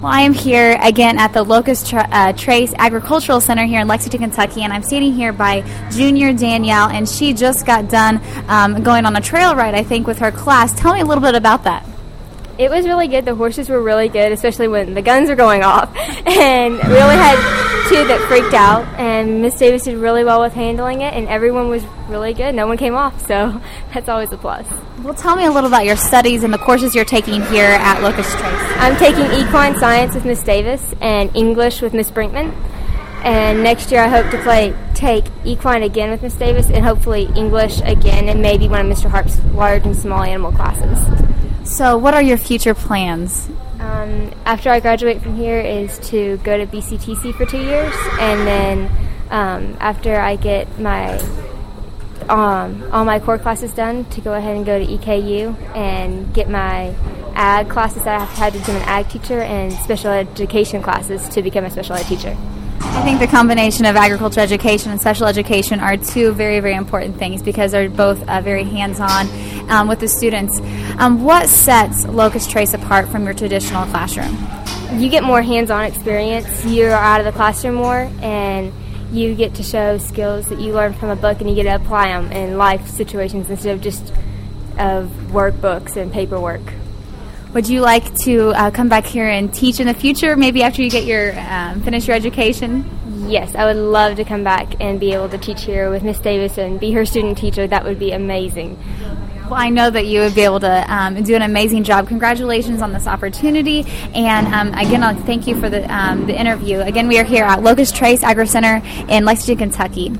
Well, I am here again at the Locust Trace Agricultural Center here in Lexington, Kentucky, and I'm standing here by Junior Danielle, and she just got done going on a trail ride, I think, with her class. Tell me a little bit about that. It was really good. The horses were really good, especially when the guns were going off. And we only had two that freaked out, and Miss Davis did really well with handling it, and everyone was really good. No one came off, so that's always a plus. Well, tell me a little about your studies and the courses you're taking here at Locust Trace. I'm taking equine science with Miss Davis and English with Miss Brinkman. And next year I hope to take equine again with Miss Davis and hopefully English again and maybe one of Mr. Harp's large and small animal classes. So what are your future plans? After I graduate from here is to go to BCTC for 2 years, and then after I get my all my core classes done, to go ahead and go to EKU and get my ag classes that I've had to become an ag teacher and special education classes to become a special ed teacher. I think the combination of agriculture education and special education are two very, very important things because they're both very hands-on with the students. What sets Locust Trace apart from your traditional classroom? You get more hands-on experience. You're out of the classroom more, and you get to show skills that you learn from a book, and you get to apply them in life situations instead of just of workbooks and paperwork. Would you like to come back here and teach in the future, maybe after you get your finish your education? Yes, I would love to come back and be able to teach here with Miss Davis and be her student teacher. That would be amazing. Well, I know that you would be able to do an amazing job. Congratulations on this opportunity. And again, I'll thank you for the interview. Again, we are here at Locust Trace Agri Center in Lexington, Kentucky.